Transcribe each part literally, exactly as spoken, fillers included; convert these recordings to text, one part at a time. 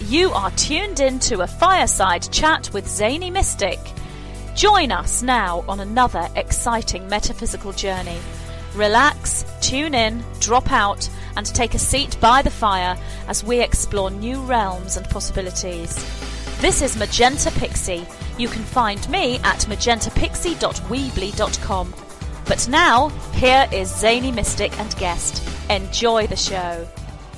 You are tuned in to a fireside chat with Zany Mystic. Join us now on another exciting metaphysical journey. Relax, tune in, drop out, and take a seat by the fire as we explore new realms and possibilities. This is Magenta Pixie. You can find me at magenta pixie dot weebly dot com. But now, here is Zany Mystic and guest. Enjoy the show.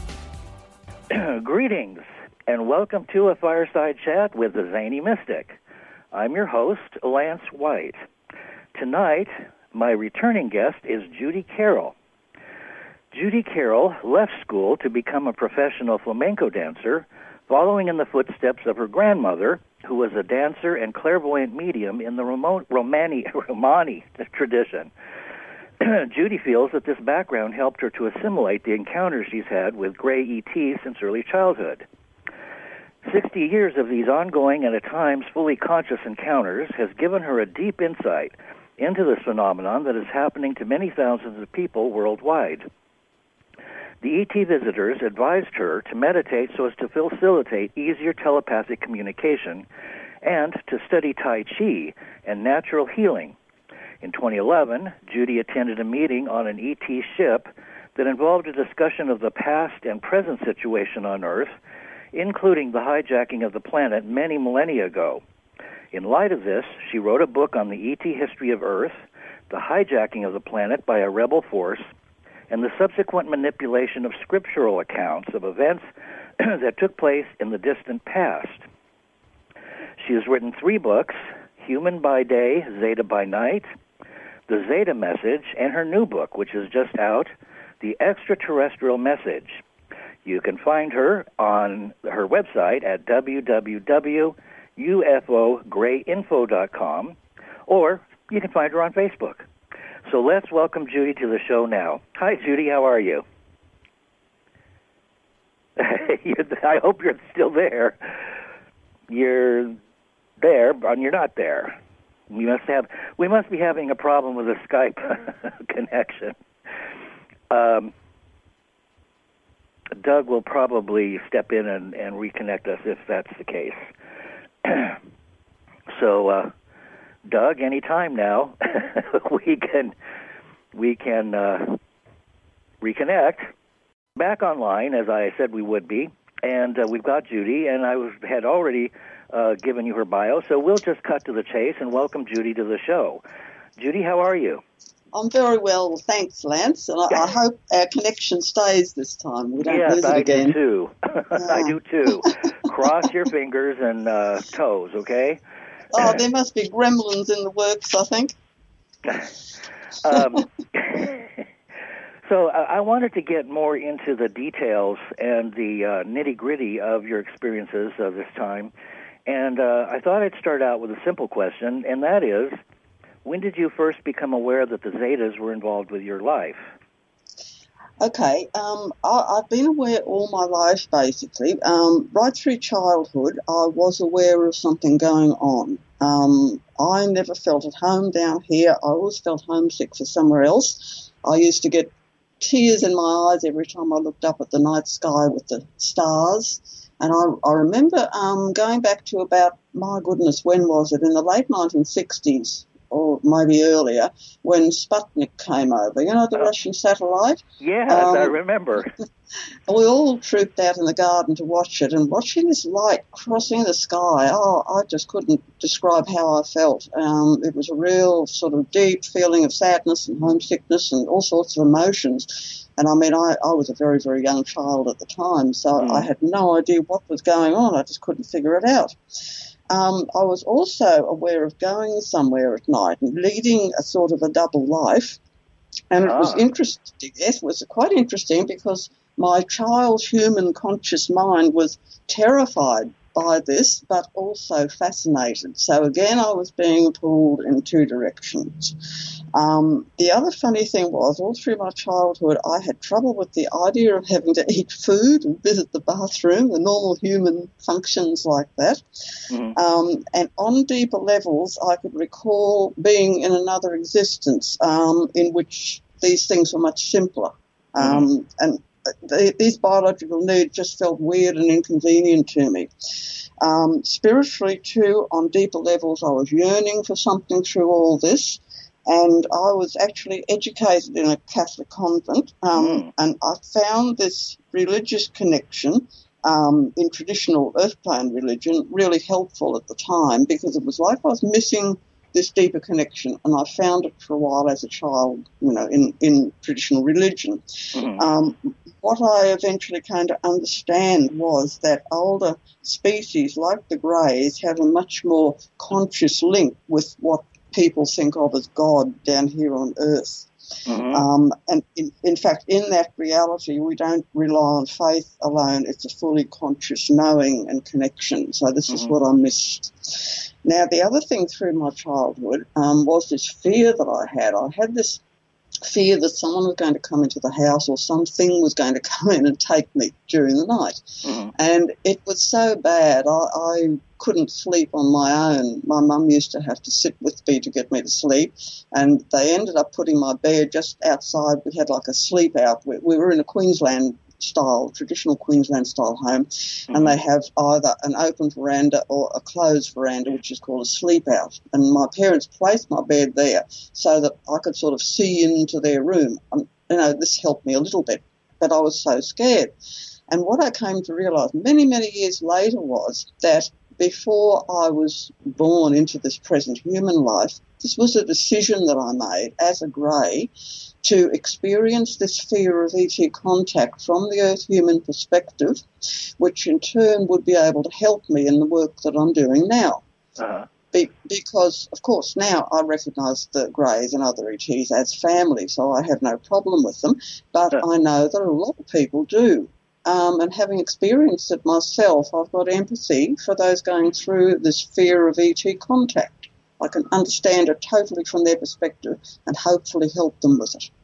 Greetings, and welcome to a fireside chat with the Zany Mystic. I'm your host, Lance White. Tonight, my returning guest is Judy Carroll. Judy Carroll left school to become a professional flamenco dancer, following in the footsteps of her grandmother, who was a dancer and clairvoyant medium in the Romo- Romani, Romani tradition. Judy feels that this background helped her to assimilate the encounters she's had with gray E Ts since early childhood. Sixty years of these ongoing and at times fully conscious encounters has given her a deep insight into this phenomenon that is happening to many thousands of people worldwide. The E T visitors advised her to meditate so as to facilitate easier telepathic communication and to study Tai Chi and natural healing. In twenty eleven, Judy attended a meeting on an E T ship that involved a discussion of the past and present situation on Earth, including the hijacking of the planet many millennia ago. In light of this, she wrote a book on the E T history of Earth, the hijacking of the planet by a rebel force, and the subsequent manipulation of scriptural accounts of events that took place in the distant past. She has written three books, Human by Day, Zeta by Night, The Zeta Message, and her new book, which is just out, The Extraterrestrial Message. You can find her on her website at w w w dot u f o gray info dot com, or you can find her on Facebook. So let's welcome Judy to the show now. Hi, Judy. How are you? I hope you're still there. You're there, but you're not there. We must have. We must be having a problem with a Skype connection. Um, Doug will probably step in and, and reconnect us if that's the case. so, uh, Doug, anytime now, we can we can uh, reconnect. Back online, as I said we would be, and uh, we've got Judy, and I was, had already uh, given you her bio, so we'll just cut to the chase and welcome Judy to the show. Judy, how are you? I'm very well, thanks, Lance, and I, I hope our connection stays this time. We don't yes, lose it I again. Do too. Yeah. I do too. Cross your fingers and uh, toes, okay? Oh, there must be gremlins in the works, I think. um, so I, I wanted to get more into the details and the uh, nitty-gritty of your experiences of this time, and uh, I thought I'd start out with a simple question, and that is, when did you first become aware that the Zetas were involved with your life? Okay, um, I, I've been aware all my life, basically. Um, right through childhood, I was aware of something going on. Um, I never felt at home down here. I always felt homesick for somewhere else. I used to get tears in my eyes every time I looked up at the night sky with the stars. And I, I remember um, going back to about, my goodness, when was it? In the late nineteen sixties. Or maybe earlier, when Sputnik came over. You know, the oh. Russian satellite? Yes, um, I remember. We all trooped out in the garden to watch it, and watching this light crossing the sky, oh, I just couldn't describe how I felt. Um, it was a real sort of deep feeling of sadness and homesickness and all sorts of emotions. And, I mean, I, I was a very, very young child at the time, so mm. I had no idea what was going on. I just couldn't figure it out. Um, I was also aware of going somewhere at night and leading a sort of a double life, and it ah. was interesting. It was quite interesting because my child human conscious mind was terrified by this, but also fascinated. So again, I was being pulled in two directions. Um, the other funny thing was, all through my childhood, I had trouble with the idea of having to eat food and visit the bathroom, the normal human functions like that. Mm-hmm. Um, and on deeper levels, I could recall being in another existence um, in which these things were much simpler. Um, mm-hmm. And the, these biological needs just felt weird and inconvenient to me. Um, spiritually, too, on deeper levels, I was yearning for something through all this. And I was actually educated in a Catholic convent, um, mm. and I found this religious connection um, in traditional earth plane religion really helpful at the time, because it was like I was missing this deeper connection, and I found it for a while as a child, you know, in, in traditional religion. Mm. Um, what I eventually came to understand was that older species, like the greys, have a much more conscious link with what people think of as God down here on Earth. Mm-hmm. Um, and in, in fact, in that reality, we don't rely on faith alone. It's a fully conscious knowing and connection. So this mm-hmm. is what I missed. Now, the other thing through my childhood um, was this fear that I had. I had this fear that someone was going to come into the house or something was going to come in and take me during the night. Mm-hmm. And it was so bad, I, I couldn't sleep on my own. My mum used to have to sit with me to get me to sleep, and they ended up putting my bed just outside. We had like a sleep out. We, we were in a Queensland style, traditional Queensland style home, mm-hmm. and they have either an open veranda or a closed veranda, which is called a sleep out. And my parents placed my bed there so that I could sort of see into their room. Um, you know, this helped me a little bit, but I was so scared. And what I came to realise many, many years later was that before I was born into this present human life, this was a decision that I made as a grey to experience this fear of E T contact from the Earth human perspective, which in turn would be able to help me in the work that I'm doing now. Uh-huh. Be- because, of course, now I recognise the greys and other E Ts as family, so I have no problem with them, but uh-huh. I know that a lot of people do. Um, and having experienced it myself, I've got empathy for those going through this fear of E T contact. I can understand it totally from their perspective and hopefully help them with it.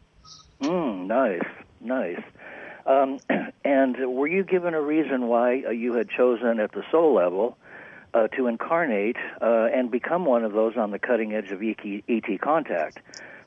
Mm, nice, nice. Um, and were you given a reason why uh, you had chosen at the soul level uh, to incarnate uh, and become one of those on the cutting edge of E T contact?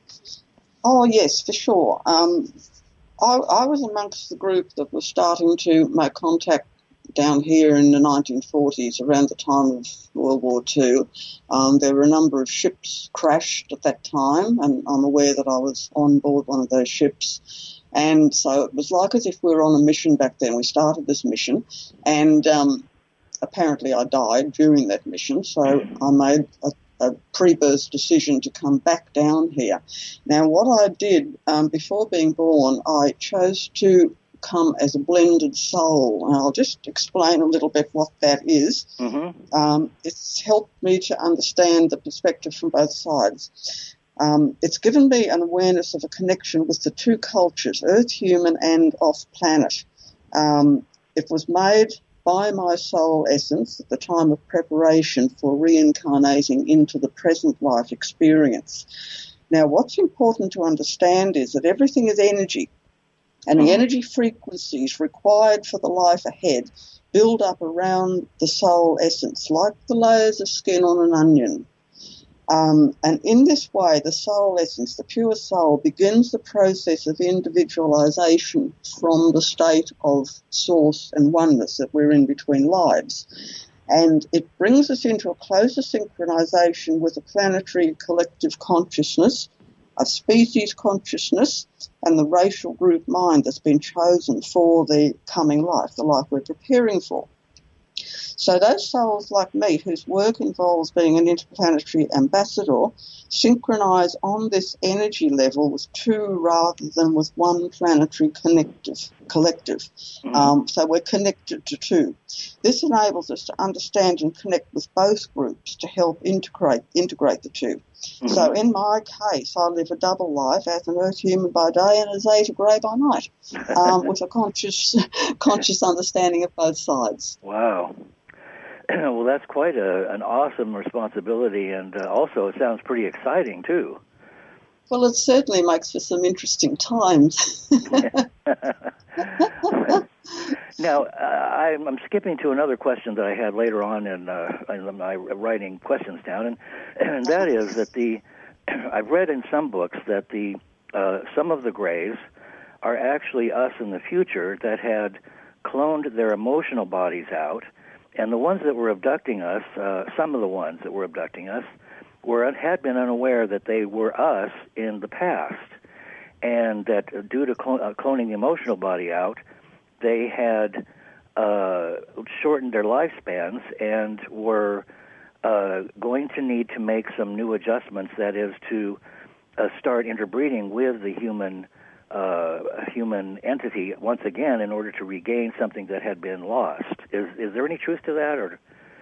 Oh, yes, for sure. Um, I, I was amongst the group that was starting to make contact down here in the nineteen forties, around the time of World War Two. Um, there were a number of ships crashed at that time, and I'm aware that I was on board one of those ships. And so it was like as if we were on a mission back then. We started this mission, and um, apparently I died during that mission, so I made a a pre-birth decision to come back down here. Now, what I did um, before being born, I chose to come as a blended soul. And I'll just explain a little bit what that is. Mm-hmm. Um, it's helped me to understand the perspective from both sides. Um, it's given me an awareness of a connection with the two cultures, Earth human and off-planet. Um, it was made by my soul essence at the time of preparation for reincarnating into the present life experience. Now, what's important to understand is that everything is energy, and the energy frequencies required for the life ahead build up around the soul essence, like the layers of skin on an onion. Um, and in this way, the soul essence, the pure soul, begins the process of individualization from the state of source and oneness that we're in between lives. And it brings us into a closer synchronization with a planetary collective consciousness, a species consciousness, and the racial group mind that's been chosen for the coming life, the life we're preparing for. So those souls like me, whose work involves being an interplanetary ambassador, synchronize on this energy level with two rather than with one planetary connective, collective. Mm-hmm. Um, so we're connected to two. This enables us to understand and connect with both groups to help integrate integrate the two. Mm-hmm. So in my case, I live a double life as an Earth human by day and a Zeta Grey by night, um, with a conscious conscious understanding of both sides. Wow. Well, that's quite a, an awesome responsibility, and uh, also it sounds pretty exciting, too. Well, it certainly makes for some interesting times. Now, uh, I'm, I'm skipping to another question that I had later on in, uh, in my writing questions down, and, and that is that the I've read in some books that the uh, some of the Greys are actually us in the future that had cloned their emotional bodies out, and the ones that were abducting us, uh, some of the ones that were abducting us, were had been unaware that they were us in the past, and that uh, due to clon- uh, cloning the emotional body out, they had uh, shortened their lifespans and were uh, going to need to make some new adjustments, that is, to uh, start interbreeding with the human uh, human entity once again in order to regain something that had been lost. Is is there any truth to that, or?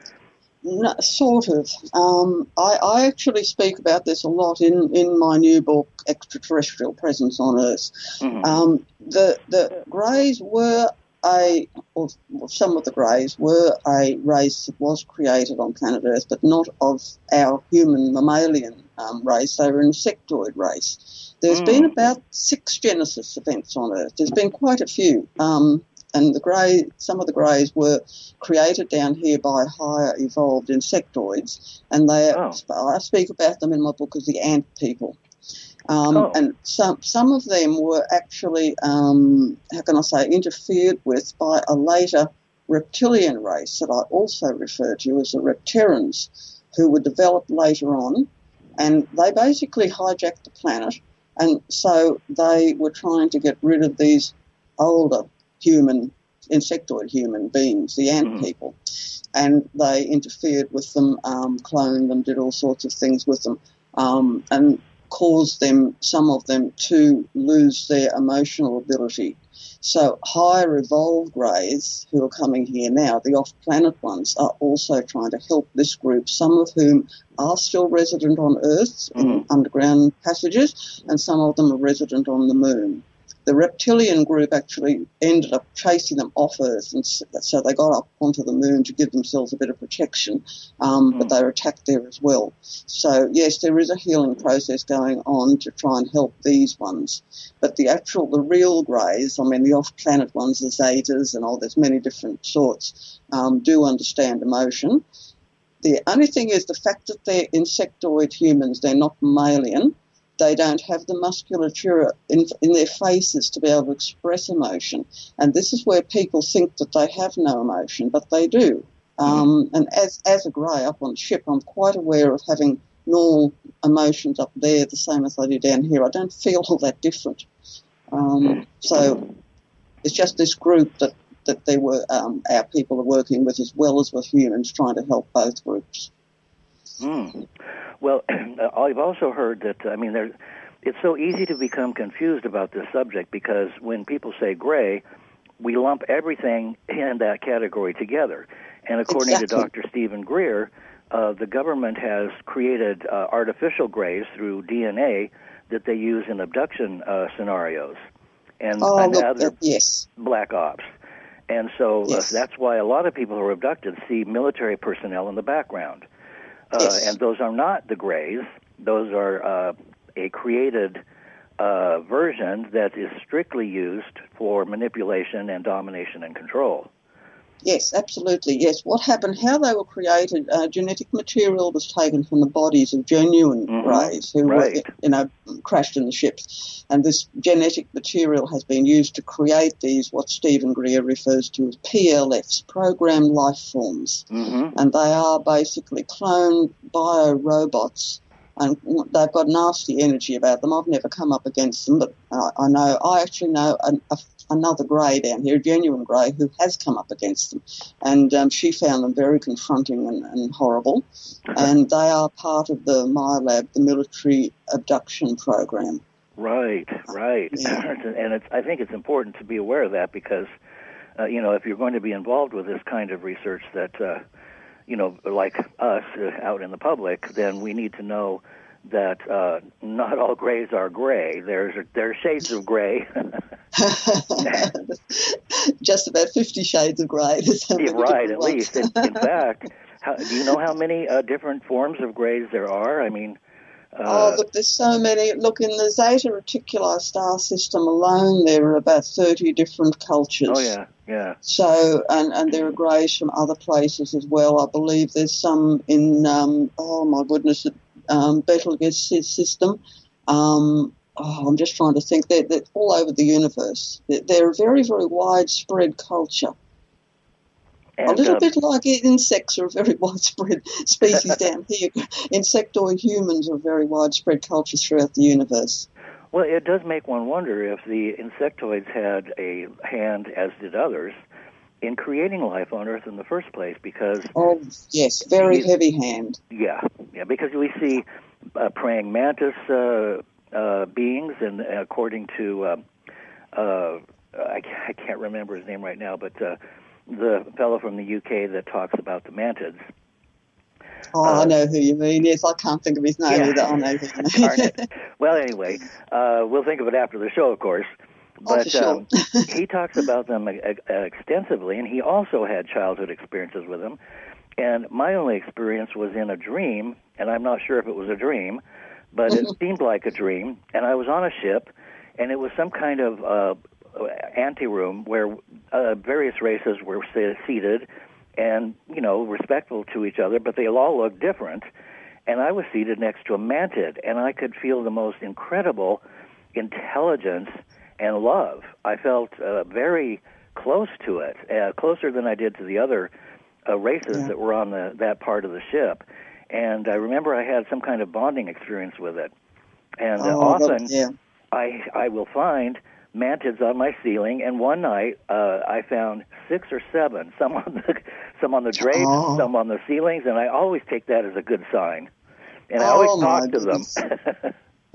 No, sort of. Um, I, I actually speak about this a lot in, in my new book, Extraterrestrial Presence on Earth. Mm-hmm. Um, the the Greys were a, or some of the Greys were a race that was created on planet Earth, but not of our human mammalian um, race. They were an insectoid race. There's mm. been about six Genesis events on Earth. There's been quite a few. Um, And the grey, some of the greys were created down here by higher evolved insectoids, and they oh. I speak about them in my book as the ant people. Um, oh. And some some of them were actually, um, how can I say, interfered with by a later reptilian race that I also refer to as the Repterans, who were developed later on, and they basically hijacked the planet, and so they were trying to get rid of these older human, insectoid human beings, the ant mm. people, and they interfered with them, um, cloned them, did all sorts of things with them, um, and caused them, some of them, to lose their emotional ability. So higher evolved greys who are coming here now, the off-planet ones, are also trying to help this group, some of whom are still resident on Earth mm. in underground passages, and some of them are resident on the moon. The reptilian group actually ended up chasing them off Earth, and so they got up onto the moon to give themselves a bit of protection, um, mm. but they were attacked there as well. So, yes, there is a healing process going on to try and help these ones. But the actual, the real greys, I mean, the off-planet ones, the Zetas and all, there's many different sorts, um, do understand emotion. The only thing is the fact that they're insectoid humans, they're not mammalian. They don't have the musculature in, in their faces to be able to express emotion. And this is where people think that they have no emotion, but they do. Um, and as, as a grey up on the ship, I'm quite aware of having normal emotions up there the same as I do down here. I don't feel all that different. Um, so it's just this group that, that they were, um, our people are working with, as well as with humans, trying to help both groups. Mm. Well, I've also heard that, I mean, there, it's so easy to become confused about this subject because when people say gray, we lump everything in that category together. And according exactly. to Doctor Stephen Greer, uh, the government has created uh, artificial grays through D N A that they use in abduction uh, scenarios and, oh, and look, other uh, yes. black ops. And so yes. uh, that's why a lot of people who are abducted see military personnel in the background. Uh, yes. And those are not the grays. Those are uh, a created uh, version that is strictly used for manipulation and domination and control. Yes, absolutely, yes. What happened, how they were created, uh, genetic material was taken from the bodies of genuine mm-hmm. greys who right. were, you know, crashed in the ships. And this genetic material has been used to create these, what Stephen Greer refers to as P L Fs, programmed life forms. Mm-hmm. And they are basically cloned bio-robots, and they've got nasty energy about them. I've never come up against them, but uh, I know, I actually know a, a another grey down here, a genuine grey, who has come up against them. And um, she found them very confronting and, and horrible. And they are part of the MILAB, the military abduction program. Right, right. Yeah. And it's, I think it's important to be aware of that because, uh, you know, if you're going to be involved with this kind of research that, uh, you know, like us uh, out in the public, then we need to know that uh, not all grays are gray. There's there are shades of gray. Just about fifty shades of grey. Yeah, right, at least. In, in fact, how, do you know how many uh, different forms of grays there are? I mean, uh, oh, look, there's so many. Look, in the Zeta Reticuli star system alone, there are about thirty different cultures. Oh yeah, yeah. So, and and there are greys from other places as well. I believe there's some in. Um, oh my goodness. Um, Betelgeuse system, um, oh, I'm just trying to think. They're, they're all over the universe. They're, they're a very, very widespread culture. And, a little uh, bit like insects are a very widespread species down here. Insectoid humans are a very widespread culture throughout the universe. Well, it does make one wonder if the insectoids had a hand, as did others, in creating life on Earth in the first place, because... Oh, yes, very you, heavy hand. Yeah, yeah, because we see uh, praying mantis uh, uh, beings, and uh, according to... Uh, uh, I, I can't remember his name right now, but uh, the fellow from the U K that talks about the mantids. Oh, uh, I know who you mean. Yes, I can't think of his name yeah. either. I know who you mean. Well, anyway, uh, we'll think of it after the show, of course. But oh, for sure. um, he talks about them uh, extensively, and he also had childhood experiences with them. And my only experience was in a dream, and I'm not sure if it was a dream, but it seemed like a dream. And I was on a ship, and it was some kind of uh, anteroom where uh, various races were seated and, you know, respectful to each other, but they all looked different. And I was seated next to a mantid, and I could feel the most incredible intelligence and love. I felt uh, very close to it, uh, closer than I did to the other uh, races yeah. that were on the, that part of the ship. And I remember I had some kind of bonding experience with it. And uh, oh, often yeah. I I will find mantids on my ceiling, and one night uh, I found six or seven, some on the some on the drapes, oh. some on the ceilings, and I always take that as a good sign. And I oh, always talk to them.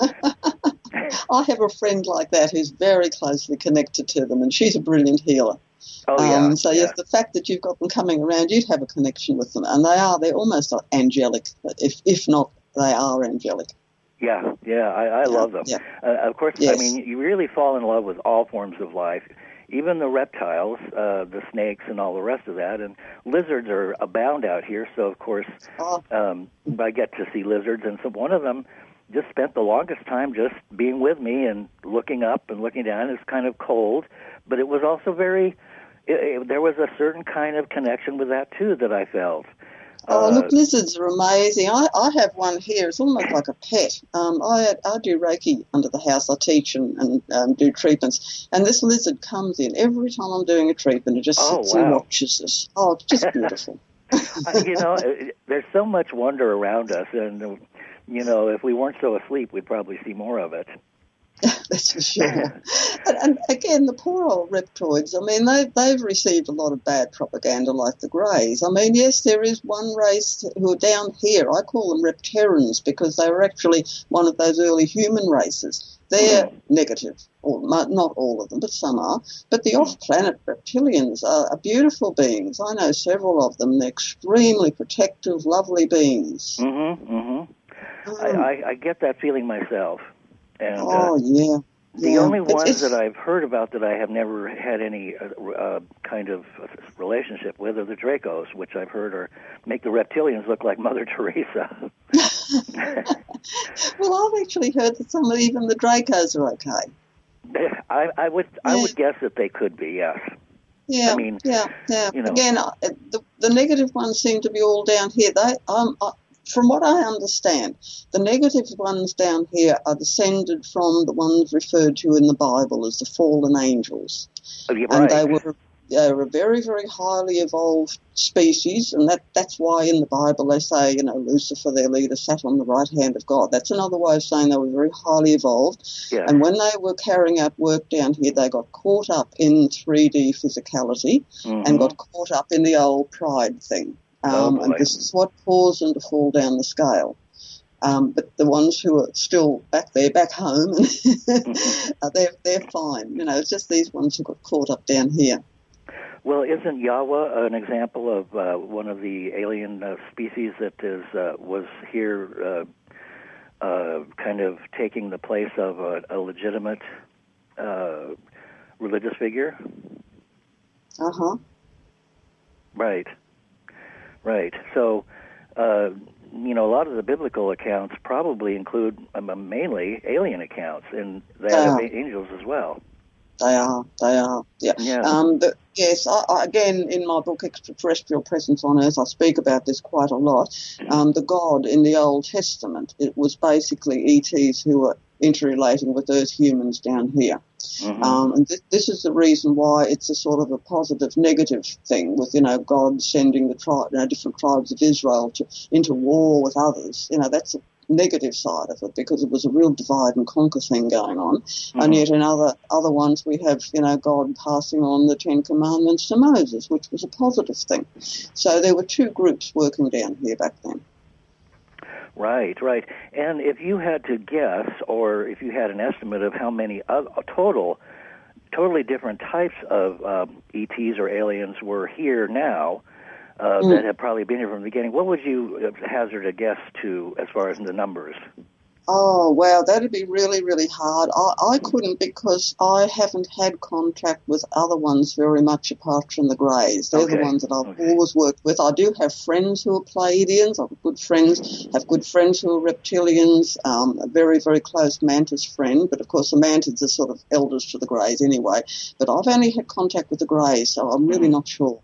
I have a friend like that who's very closely connected to them, and she's a brilliant healer. Oh, yeah. Um, so, yeah. yes, the fact that you've got them coming around, you'd have a connection with them. And they are, they're almost angelic, if if not, they are angelic. Yeah, yeah, I, I yeah, love them. Yeah. Uh, of course, yes. I mean, you really fall in love with all forms of life, even the reptiles, uh, the snakes, and all the rest of that. And lizards are abound out here, so, of course, oh. um, I get to see lizards. And so one of them just spent the longest time just being with me and looking up and looking down. It's kind of cold, but it was also very... It, it, there was a certain kind of connection with that, too, that I felt. Oh, uh, look, lizards are amazing. I, I have one here. It's almost like a pet. Um, I I do Reiki under the house. I teach and, and um, do treatments. And this lizard comes in every time I'm doing a treatment. It just oh, sits wow. and watches us. Oh, it's just beautiful. uh, you know, there's so much wonder around us. And, uh, you know, if we weren't so asleep, we'd probably see more of it. That's for sure. and, and again, the poor old reptoids, I mean, they, they've received a lot of bad propaganda like the Greys. I mean, yes, there is one race who are down here. I call them Repterans because they were actually one of those early human races. They're mm. negative, or not all of them, but some are. But the off-planet reptilians are, are beautiful beings. I know several of them. They're extremely protective, lovely beings. Mm-hmm, mm-hmm. Mm. I, I, I get that feeling myself. And, oh, uh, yeah. The yeah. only it's, ones it's, that I've heard about that I have never had any uh, uh, kind of relationship with are the Dracos, which I've heard are make the reptilians look like Mother Teresa. Well, I've actually heard that some of even the Dracos are okay. I, I would yeah. I would guess that they could be, yes. Yeah, I mean, yeah, yeah. You know. Again, the, the negative ones seem to be all down here. They, um, I, From what I understand, the negative ones down here are descended from the ones referred to in the Bible as the fallen angels. Oh, yeah, and right. they were they were a very, very highly evolved species, and that, that's why in the Bible they say, you know, Lucifer, their leader, sat on the right hand of God. That's another way of saying they were very highly evolved. Yeah. And when they were carrying out work down here, they got caught up in three D physicality mm-hmm. and got caught up in the old pride thing. Um, oh, and this is what caused them to fall down the scale. Um, but the ones who are still back there, back home, mm-hmm. they're, they're fine. You know, it's just these ones who got caught up down here. Well, isn't Yahweh an example of uh, one of the alien uh, species that is uh, was here uh, uh, kind of taking the place of a, a legitimate uh, religious figure? Uh-huh. Right. Right. So, uh, you know, a lot of the biblical accounts probably include um, mainly alien accounts, and they have uh, angels as well. They are. They are. Yeah. yeah. Um, but yes, I, I, again, in my book, Extraterrestrial Presence on Earth, I speak about this quite a lot. Um, the God in the Old Testament, it was basically E Ts who were interrelating with Earth humans down here. Mm-hmm. Um, and th- this is the reason why it's a sort of a positive negative thing with, you know, God sending the tri- you know, different tribes of Israel to, into war with others. You know, that's a negative side of it because it was a real divide and conquer thing going on. Mm-hmm. And yet in other, other ones we have, you know, God passing on the Ten Commandments to Moses, which was a positive thing. So there were two groups working down here back then. Right, right. And if you had to guess, or if you had an estimate of how many uh, total, totally different types of um, E Ts or aliens were here now uh, mm. that have probably been here from the beginning, what would you hazard a guess to as far as the numbers? Oh, wow, that'd be really, really hard. I, I couldn't because I haven't had contact with other ones very much apart from the Greys. They're okay. the ones that I've okay. always worked with. I do have friends who are Pleiadians. I've good friends, have good friends who are reptilians, um, a very, very close Mantis friend. But, of course, the Mantis are sort of elders to the Greys anyway. But I've only had contact with the Greys, so I'm really mm. not sure.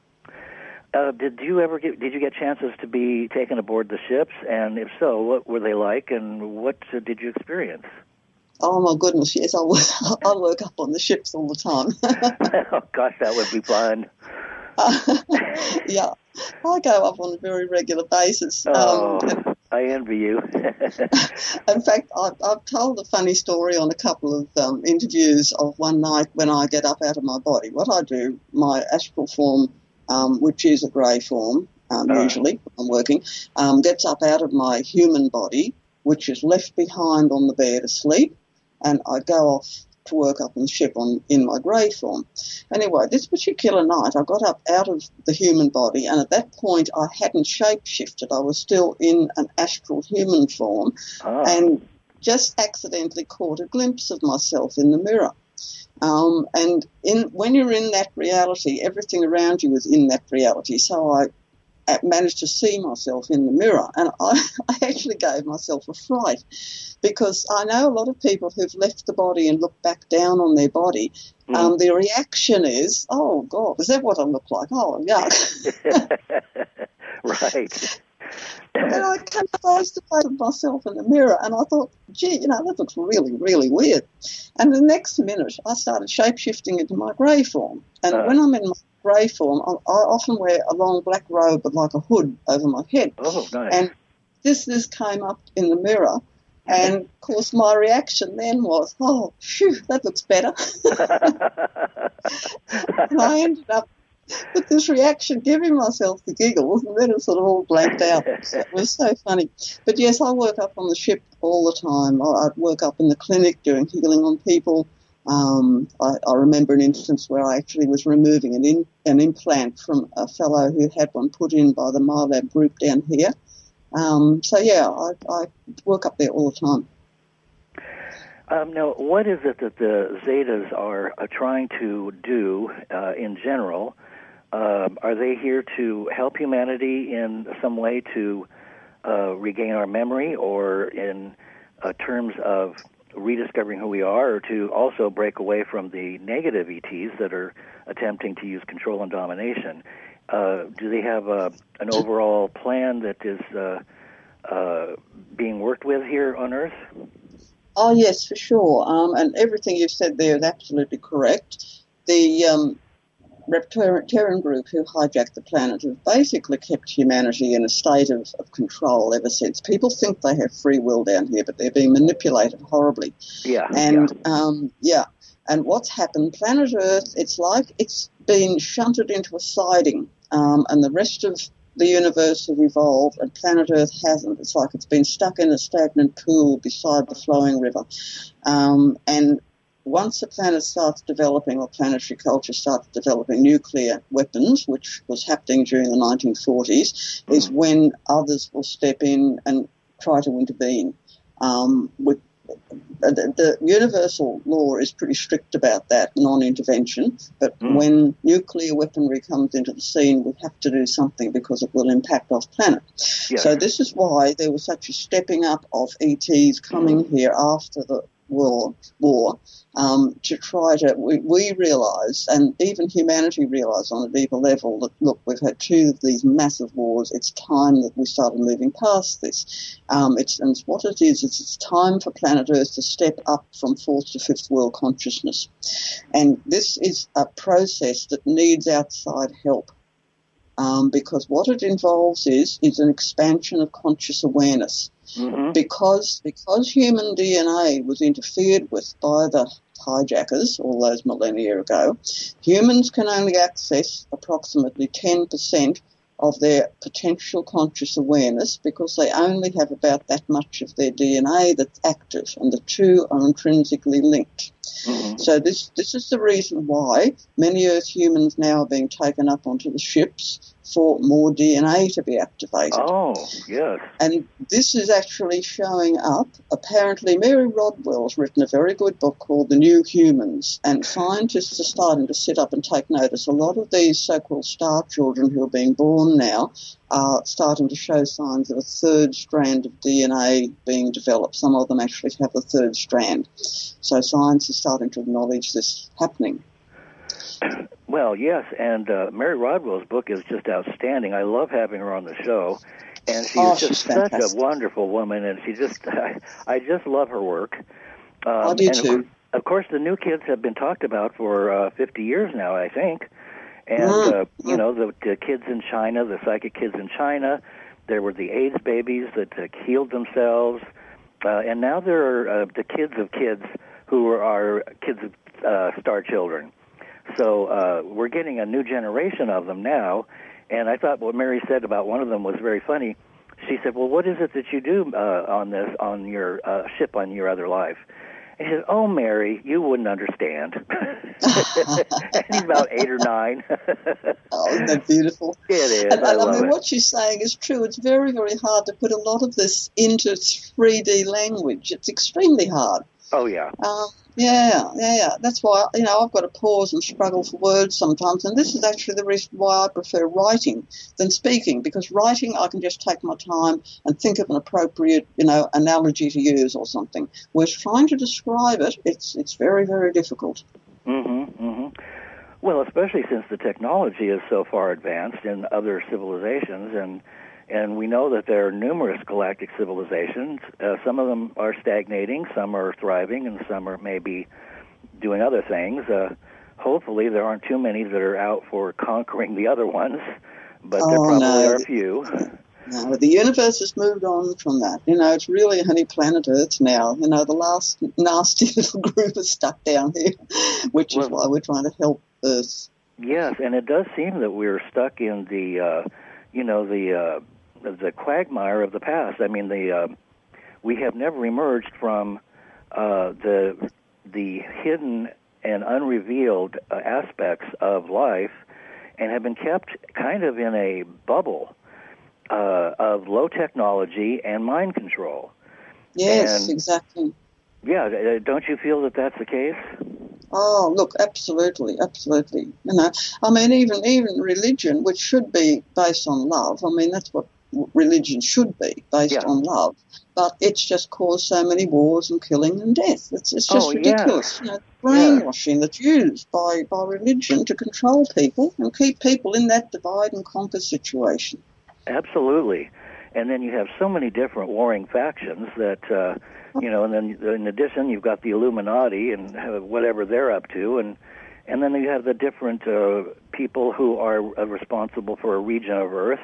Uh, did you ever get? Did you get chances to be taken aboard the ships? And if so, what were they like? And what uh, did you experience? Oh my goodness, yes, I work, I work up on the ships all the time. Oh gosh, that would be fun. Uh, yeah, I go up on a very regular basis. Oh, um, and, I envy you. In fact, I've, I've told a funny story on a couple of um, interviews of one night when I get up out of my body. What I do, my astral form, Um, which is a grey form, um, uh. usually, when I'm working, um, gets up out of my human body, which is left behind on the bed asleep, and I go off to work up on the ship on, in my grey form. Anyway, this particular night I got up out of the human body, and at that point I hadn't shape-shifted. I was still in an astral human form, uh. and just accidentally caught a glimpse of myself in the mirror. Um, and in, when you're in that reality, everything around you is in that reality. So I, I managed to see myself in the mirror, and I, I actually gave myself a fright because I know a lot of people who've left the body and look back down on their body. Mm. Um, their reaction is, "Oh God, is that what I look like? Oh, yuck!" Right. And I came face to face with myself in the mirror, and I thought, gee, you know, that looks really, really weird. And the next minute, I started shape-shifting into my grey form. And uh. when I'm in my grey form, I, I often wear a long black robe with like a hood over my head. Oh, nice. And this, this came up in the mirror, and, of course, my reaction then was, oh, phew, that looks better. And I ended up with this reaction, giving myself the giggles, and then it sort of all blanked out. So it was so funny. But yes, I work up on the ship all the time. I'd work up in the clinic doing healing on people. Um, I, I remember an instance where I actually was removing an, in, an implant from a fellow who had one put in by the MyLab group down here. Um, so yeah, I, I work up there all the time. Um, now, what is it that the Zetas are uh, trying to do uh, in general? Uh, are they here to help humanity in some way to uh, regain our memory, or in uh, terms of rediscovering who we are, or to also break away from the negative E Ts that are attempting to use control and domination? Uh, do they have a, an overall plan that is uh, uh, being worked with here on Earth? Oh, yes, for sure. Um, and everything you've said there is absolutely correct. The um, Reptarian group who hijacked the planet have basically kept humanity in a state of, of control ever since. People think they have free will down here, but they're being manipulated horribly. Yeah. And, yeah. Um, yeah. And what's happened, planet Earth, it's like it's been shunted into a siding, um, and the rest of the universe has evolved, and planet Earth hasn't. It's like it's been stuck in a stagnant pool beside the flowing river. Um, and once the planet starts developing, or planetary culture starts developing nuclear weapons, which was happening during the nineteen forties, mm. is when others will step in and try to intervene. Um, with, the, the universal law is pretty strict about that, non-intervention, but mm. when nuclear weaponry comes into the scene, we have to do something because it will impact off planet. Yeah. So this is why there was such a stepping up of E Ts coming mm. here after the war, war um, to try to, we, we realise, and even humanity realised on a deeper level that, look, we've had two of these massive wars. It's time that we started moving past this. Um, it's, and what it is, it's, it's time for planet Earth to step up from fourth to fifth world consciousness. And this is a process that needs outside help. Um, because what it involves is is an expansion of conscious awareness. Mm-hmm. Because because human D N A was interfered with by the hijackers all those millennia ago, humans can only access approximately ten percent of their potential conscious awareness because they only have about that much of their D N A that's active, and the two are intrinsically linked. Mm-hmm. So this this is the reason why many Earth humans now are being taken up onto the ships for more D N A to be activated. Oh, yes. And this is actually showing up. Apparently, Mary Rodwell's written a very good book called The New Humans, and scientists are starting to sit up and take notice. A lot of these so-called star children who are being born now are starting to show signs of a third strand of D N A being developed. Some of them actually have a third strand. So science is starting to acknowledge this happening. Well, yes, and uh, Mary Rodwell's book is just outstanding. I love having her on the show, and she's oh, just she's such fantastic. a wonderful woman, and she just, I, I just love her work. Um, I do and too. Of, of course, the new kids have been talked about for uh, fifty years now, I think, and, mm. uh, you know, the, the kids in China, the psychic kids in China, there were the AIDS babies that uh, healed themselves, uh, and now there are uh, the kids of kids who are kids of uh, star children. So uh, we're getting a new generation of them now, and I thought what Mary said about one of them was very funny. She said, well, what is it that you do uh, on this, on your uh, ship, on your other life? And she said, oh, Mary, you wouldn't understand. And he's about eight or nine. Oh, isn't that beautiful? It is. And, I and love I mean, it. what she's saying is true. It's very, very hard to put a lot of this into three D language. It's extremely hard. Oh, yeah. Um, yeah, yeah, yeah. That's why, you know, I've got to pause and struggle for words sometimes. And this is actually the reason why I prefer writing than speaking, because writing I can just take my time and think of an appropriate, you know, analogy to use or something. Whereas trying to describe it, it's it's very, very difficult. Mm-hmm, mm-hmm. Well, especially since the technology is so far advanced in other civilizations, and And we know that there are numerous galactic civilizations. Uh, some of them are stagnating, some are thriving, and some are maybe doing other things. Uh, hopefully there aren't too many that are out for conquering the other ones, but oh, there probably no. are a few. No, the universe has moved on from that. You know, it's really only planet Earth now. You know, the last nasty little group is stuck down here, which is well, why we're trying to help Earth. Yes, and it does seem that we're stuck in the, uh, you know, the... Uh, the quagmire of the past. I mean, the uh, we have never emerged from uh, the the hidden and unrevealed uh, aspects of life, and have been kept kind of in a bubble uh, of low technology and mind control. Yes, and, exactly. Yeah, don't you feel that that's the case? Oh, look, absolutely, absolutely. You know, I mean, even even religion, which should be based on love. I mean, that's what religion should be, based yeah. on love, but it's just caused so many wars and killing and death. It's it's just oh, ridiculous. Yeah. You know, brainwashing yeah. that's used by, by religion to control people and keep people in that divide and conquer situation. Absolutely. And then you have so many different warring factions that, uh, you know, and then in addition you've got the Illuminati and whatever they're up to, and and then you have the different uh, people who are uh, responsible for a region of Earth,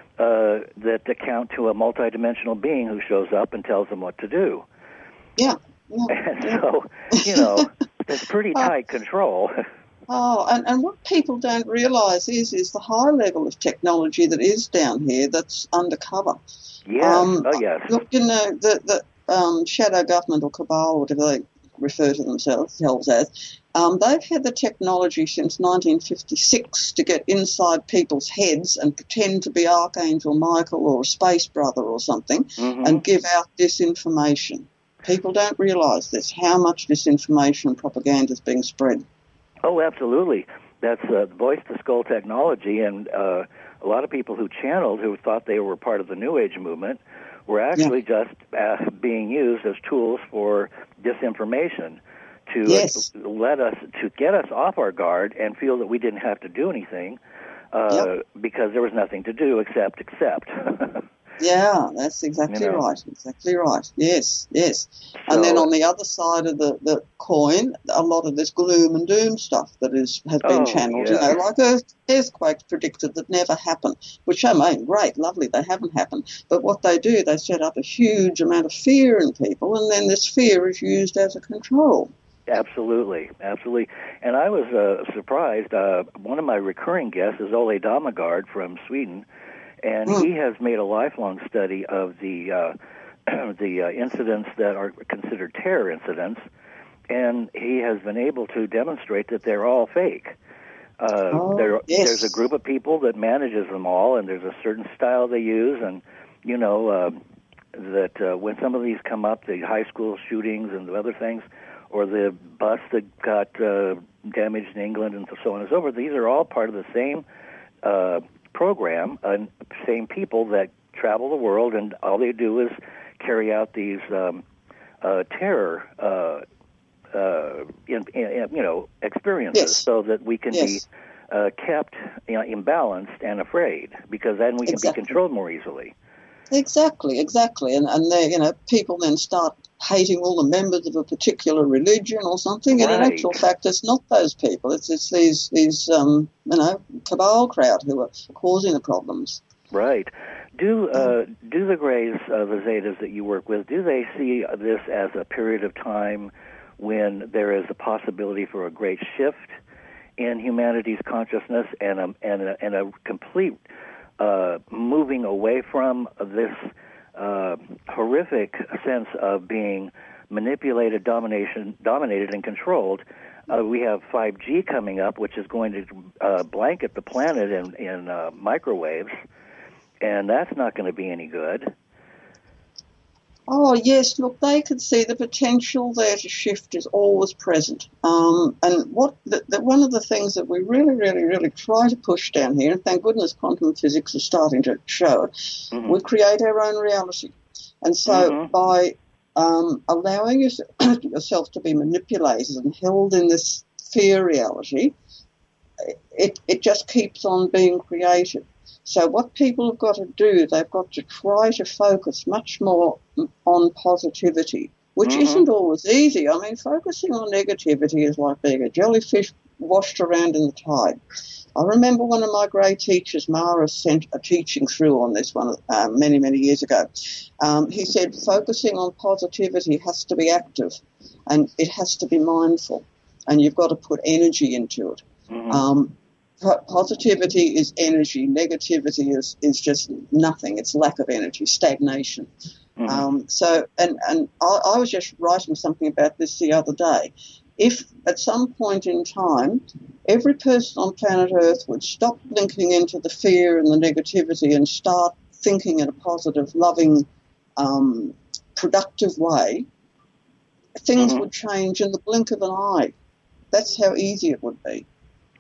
Uh, that account to a multidimensional being who shows up and tells them what to do. Yeah. yeah and yeah. so, you know, it's pretty tight uh, control. Oh, and, and what people don't realise is is the high level of technology that is down here that's undercover. Yes. Um, oh, yes. Look, you know, the, the um, shadow government or cabal, whatever they refer to themselves, themselves as, Um, they've had the technology since nineteen fifty-six to get inside people's heads and pretend to be Archangel Michael or a space brother or something mm-hmm. and give out disinformation. People don't realise this, how much disinformation and propaganda is being spread. Oh, absolutely. That's uh, voice-to-skull technology, and uh, a lot of people who channeled, who thought they were part of the New Age movement, were actually yeah. just uh, being used as tools for disinformation to Yes. let us to get us off our guard and feel that we didn't have to do anything uh, Yep. because there was nothing to do except accept. Yeah, that's exactly You know. right. Exactly right. Yes, yes. So- And then on the other side of the, the coin, a lot of this gloom and doom stuff that is has been Oh, channeled. yeah. You know, like earth, earthquakes predicted that never happen, which I mean, great, lovely, they haven't happened. But what they do, they set up a huge amount of fear in people, and then this fear is used as a control. Absolutely, absolutely. And I was uh, surprised. Uh, one of my recurring guests is Ole Damagard from Sweden, and Mm. he has made a lifelong study of the uh, the uh, incidents that are considered terror incidents, and he has been able to demonstrate that they're all fake. Uh, Oh, there, yes. There's a group of people that manages them all, and there's a certain style they use, and you know uh, that uh, when some of these come up, the high school shootings and the other things, or the bus that got uh, damaged in England and so on and so forth, these are all part of the same uh, program, and same people that travel the world, and all they do is carry out these um, uh, terror, uh, uh, in, in, you know, experiences, Yes. so that we can Yes. be uh, kept, you know, imbalanced and afraid, because then we can Exactly. be controlled more easily. Exactly, exactly. And and they, you know, people then start hating all the members of a particular religion or something. And in Right. actual fact, it's not those people. It's it's these these um, you know, cabal crowd who are causing the problems. Right. Do uh, do the Greys, uh, the Zetas that you work with, do they see this as a period of time when there is a possibility for a great shift in humanity's consciousness and a, and a, and a complete uh, moving away from this uh, horrific sense of being manipulated, domination, dominated, and controlled? Uh, we have five G coming up, which is going to uh, blanket the planet in, in uh, microwaves, and that's not going to be any good. Oh, yes, look, they can see the potential there to shift is always present. Um, and what the, the, one of the things that we really, really, really try to push down here, and thank goodness quantum physics is starting to show it, Mhm. we create our own reality. And so Mhm. by um, allowing your, yourself to be manipulated and held in this fear reality, it, it just keeps on being created. So what people have got to do, they've got to try to focus much more on positivity, which Mhm. isn't always easy. I mean, focusing on negativity is like being a jellyfish washed around in the tide. I remember one of my great teachers, Mara, sent a teaching through on this one uh, many, many years ago. Um, he said focusing on positivity has to be active and it has to be mindful, and you've got to put energy into it. Mhm. Um, Positivity is energy. Negativity is, is just nothing. It's lack of energy, stagnation. Mhm. Um, so, and, and I, I was just writing something about this the other day. If at some point in time, every person on planet Earth would stop linking into the fear and the negativity and start thinking in a positive, loving, um, productive way, things Mhm. would change in the blink of an eye. That's how easy it would be.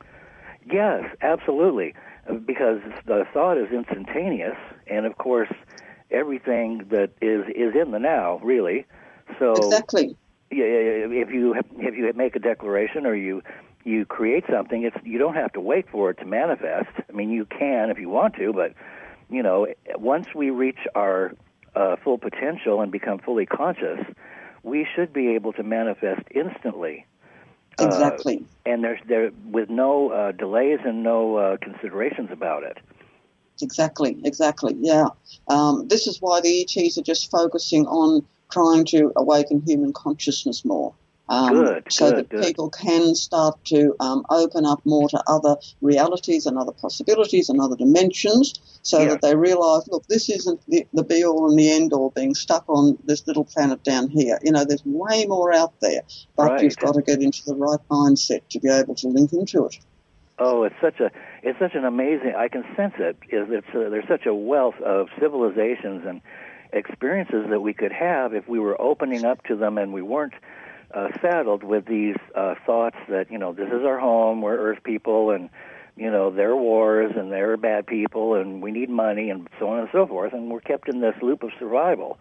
Yes, absolutely, uh, because the thought is instantaneous, and of course, everything that is is in the now, really. So, Exactly. yeah, if you if you make a declaration or you you create something, it's you don't have to wait for it to manifest. I mean, you can if you want to, but you know, once we reach our uh, full potential and become fully conscious, we should be able to manifest instantly. Exactly. Uh, and there's there with no uh, delays and no uh, considerations about it. Exactly, exactly, yeah. Um, this is why the E Ts are just focusing on trying to awaken human consciousness more. Um, Good, so good, that good. people can start to um, open up more to other realities and other possibilities and other dimensions, so Yeah. that they realise, look, this isn't the, the be-all and the end-all being stuck on this little planet down here. You know, there's way more out there, but Right. you've got to get into the right mindset to be able to link into it. Oh, it's such a it's such an amazing. I can sense it. Is it's uh, there's such a wealth of civilizations and experiences that we could have if we were opening up to them and we weren't uh, saddled with these uh, thoughts that, you know, this is our home, we're Earth people, and you know, there are wars and there are bad people and we need money and so on and so forth, and we're kept in this loop of survival.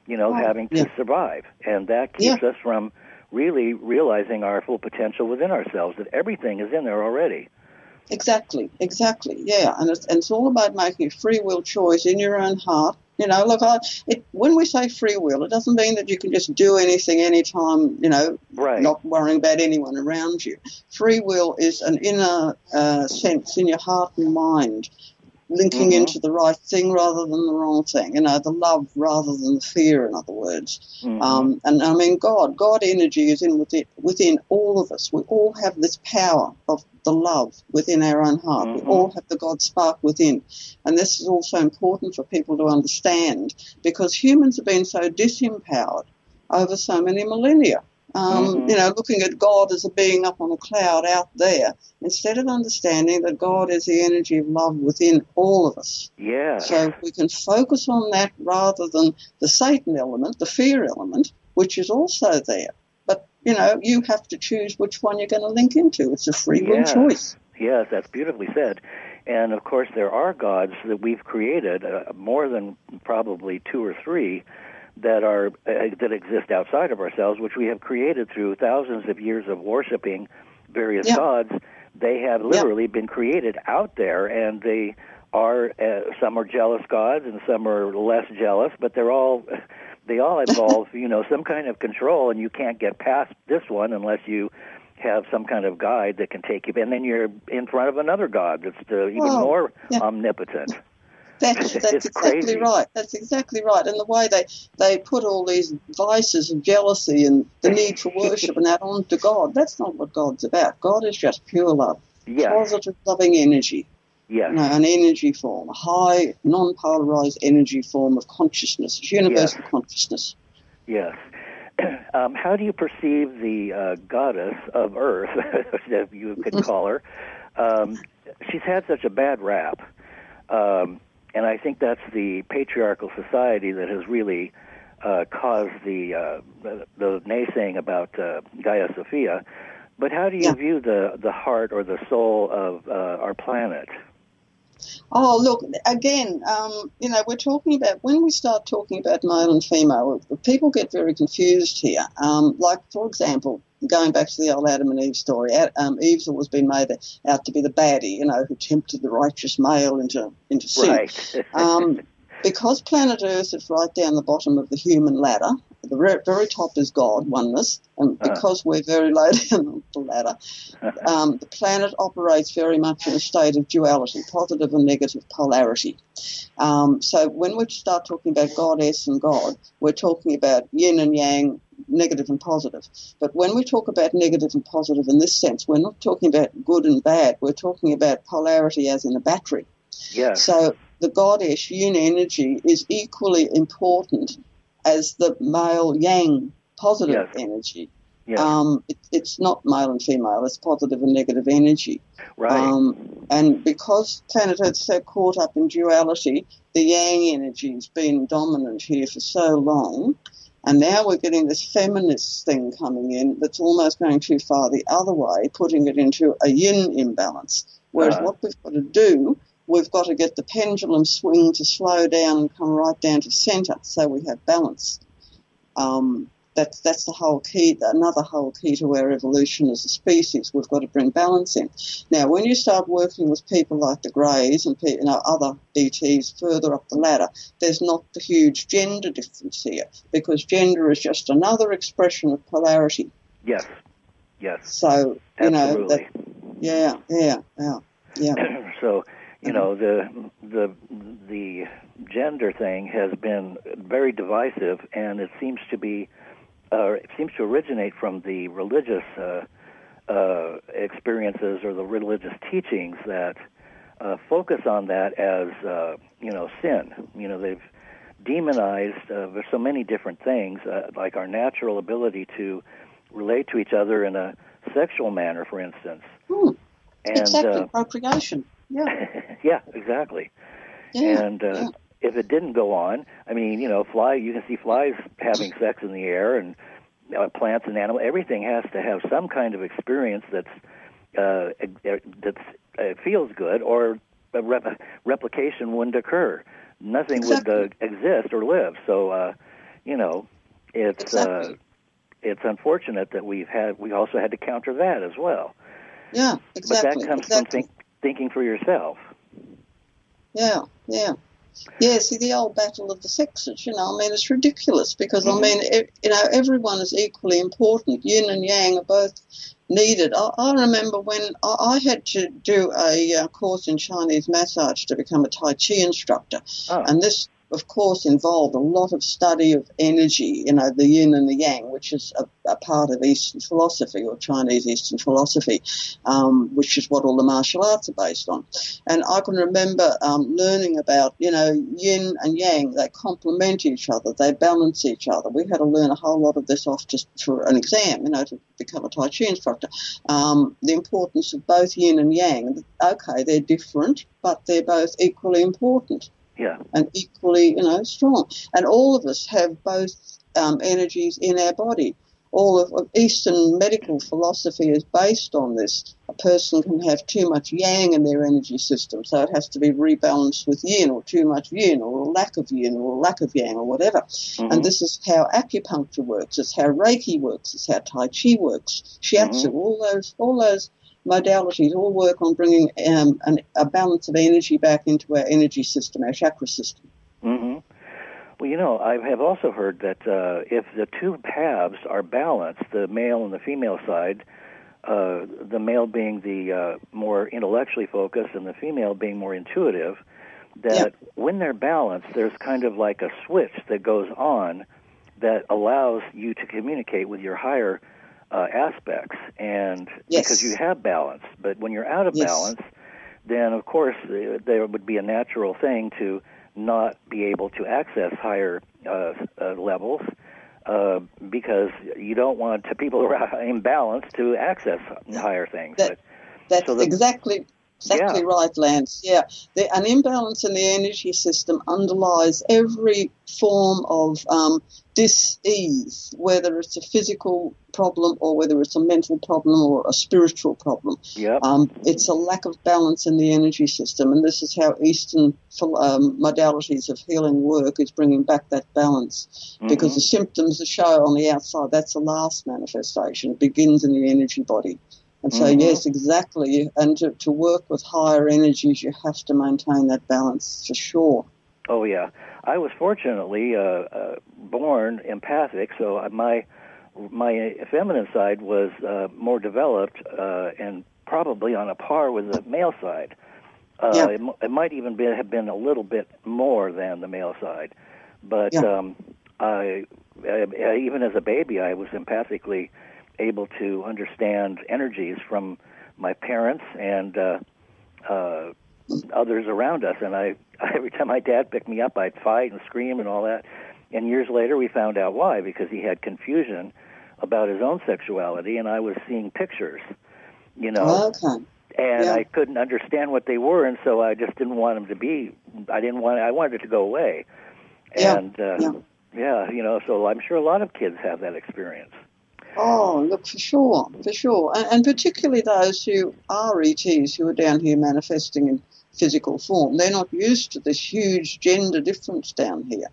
you know, Oh, having to yeah. survive. And that keeps Yeah. us from really realizing our full potential within ourselves, that everything is in there already. Exactly, exactly, yeah. And it's, and it's all about making a free will choice in your own heart. You know, look, I, it, when we say free will, it doesn't mean that you can just do anything anytime, you know, Right. not worrying about anyone around you. Free will is an inner uh, sense in your heart and mind, linking Mhm. into the right thing rather than the wrong thing, you know, the love rather than the fear, in other words. Mhm. Um, and I mean, God, God energy is in within, within all of us. We all have this power of the love within our own heart. Mhm. We all have the God spark within. And this is also important for people to understand, because humans have been so disempowered over so many millennia. Um, Mhm. You know, looking at God as a being up on a cloud out there, instead of understanding that God is the energy of love within all of us. Yeah. So if we can focus on that rather than the Satan element, the fear element, which is also there. But, you know, you have to choose which one you're going to link into. It's a free will Yes. choice. Yes, that's beautifully said. And, of course, there are gods that we've created, uh, more than probably two or three, that are uh, that exist outside of ourselves, which we have created through thousands of years of worshiping various Yeah. gods. They have literally been created out there, and they are uh, some are jealous gods and some are less jealous, but they're all they all involve you know some kind of control, and you can't get past this one unless you have some kind of guide that can take you, and then you're in front of another god that's uh, even Oh, more yeah. omnipotent. That's, that's It's exactly crazy. right. That's exactly right. And the way they, they put all these vices of jealousy and the need for worship and that onto God, that's not what God's about. God is just pure love, Yes. positive, loving energy. Yes. You know, an energy form, a high, non-polarized energy form of consciousness, universal Yes. consciousness. Yes. Um, how do you perceive the uh, goddess of Earth, if you could call her? Um, she's had such a bad rap, um, and I think that's the patriarchal society that has really uh, caused the, uh, the the naysaying about uh, Gaia Sophia. But how do you Yeah. view the, the heart or the soul of uh, our planet? Oh, look, again, um, you know, we're talking about, when we start talking about male and female, people get very confused here. Um, like, for example, going back to the old Adam and Eve story, um, Eve's always been made out to be the baddie, you know, who tempted the righteous male into, into sin. Right. um, because planet Earth is right down the bottom of the human ladder, the re- very top is God, oneness, and because we're very low down the ladder, um, the planet operates very much in a state of duality, positive and negative polarity. Um, so when we start talking about goddess and God, we're talking about yin and yang, negative and positive. But when we talk about negative and positive in this sense, we're not talking about good and bad. We're talking about polarity as in a battery. Yes. So the goddess yin energy is equally important as the male yang positive Yes. energy. Yes. Um, it, it's not male and female, it's positive and negative energy. Right. Um, and because planet Earth's so caught up in duality, the yang energy has been dominant here for so long, and now we're getting this feminist thing coming in that's almost going too far the other way, putting it into a yin imbalance. Whereas Uh-huh. what we've got to do, we've got to get the pendulum swing to slow down and come right down to centre so we have balance. Um, that's that's the whole key, another whole key to our evolution as a species. We've got to bring balance in. Now, when you start working with people like the Greys and you know, other E Ts further up the ladder, there's not the huge gender difference here, because gender is just another expression of polarity. Yes. Yes. So, you know, that, Absolutely. yeah, yeah, yeah, yeah. So, you know, the the the gender thing has been very divisive, and it seems to be uh, it seems to originate from the religious uh, uh, experiences or the religious teachings that uh, focus on that as uh, you know sin. You know, they've demonized uh, there's so many different things, uh, like our natural ability to relate to each other in a sexual manner, for instance. Hmm. And, exactly, uh, procreation. Yeah, yeah, exactly. yeah, and uh, yeah. if it didn't go on, I mean, you know, fly. You can see flies having sex in the air, and uh, plants and animals. Everything has to have some kind of experience that's uh, that's uh, feels good, or a rep- replication wouldn't occur. Nothing Exactly. would uh, exist or live. So, uh, you know, it's Exactly. uh, it's unfortunate that we've had we also had to counter that as well. Yeah, But that exactly. comes exactly. from think, thinking for yourself. Yeah, yeah. Yeah, see, the old battle of the sexes, you know, I mean, it's ridiculous because, Mm-hmm. I mean, e- you know, everyone is equally important. Yin and yang are both needed. I, I remember when I, I had to do a uh, course in Chinese massage to become a Tai Chi instructor, Oh, and this, of course, involved a lot of study of energy, you know, the yin and the yang, which is a, a part of Eastern philosophy or Chinese Eastern philosophy, um, which is what all the martial arts are based on. And I can remember um, learning about, you know, yin and yang. They complement each other. They balance each other. We had to learn a whole lot of this off just for an exam, you know, to become a Tai Chi instructor. Um, the importance of both yin and yang. Okay, they're different, but they're both equally important. yeah. And equally, you know, strong. And all of us have both um, energies in our body. All of, of Eastern medical philosophy is based on this. A person can have too much yang in their energy system, so it has to be rebalanced with yin, or too much yin, or a lack of yin, or a lack of yang, or whatever. Mm-hmm. And this is how acupuncture works. It's how Reiki works. It's how Tai Chi works. Shiatsu, Mm-hmm. all those, all those modalities all work on bringing um, an, a balance of energy back into our energy system, our chakra system. Mm-hmm. Well, you know, I have also heard that uh, if the two halves are balanced, the male and the female side, uh, the male being the uh, more intellectually focused and the female being more intuitive, that Yeah. when they're balanced, there's kind of like a switch that goes on that allows you to communicate with your higher uh, aspects, and Yes. because you have balance. But when you're out of Yes. balance, then of course uh, there would be a natural thing to not be able to access higher uh, uh, levels uh, because you don't want to, people who are imbalanced to access higher things. That, but, that's so the, exactly exactly yeah. right, Lance. Yeah, the, an imbalance in the energy system underlies every form of um, dis-ease, whether it's a physical problem or whether it's a mental problem or a spiritual problem. Yep. Um, it's a lack of balance in the energy system, and this is how Eastern um, modalities of healing work, is bringing back that balance. Mm-hmm. Because the symptoms that show on the outside, that's the last manifestation. It begins in the energy body. And so, Mm-hmm. yes, exactly. And to, to work with higher energies, you have to maintain that balance for sure. Oh, yeah. I was fortunately uh, uh, born empathic, so my my feminine side was uh, more developed uh, and probably on a par with the male side. Uh, Yeah. it, it might even be, have been a little bit more than the male side. But Yeah. um, I, I, even as a baby, I was empathically able to understand energies from my parents and uh, uh, others around us. And I, every time my dad picked me up, I'd fight and scream and all that. And years later, we found out why, because he had confusion about his own sexuality, and I was seeing pictures, you know. Okay. And Yeah. I couldn't understand what they were, and so I just didn't want them to be. I didn't want. I wanted it to go away. Yeah. And uh, Yeah. yeah, you know. So I'm sure a lot of kids have that experience. Oh, look, for sure, for sure. And, and particularly those who are E Ts, who are down here manifesting in physical form. They're not used to this huge gender difference down here.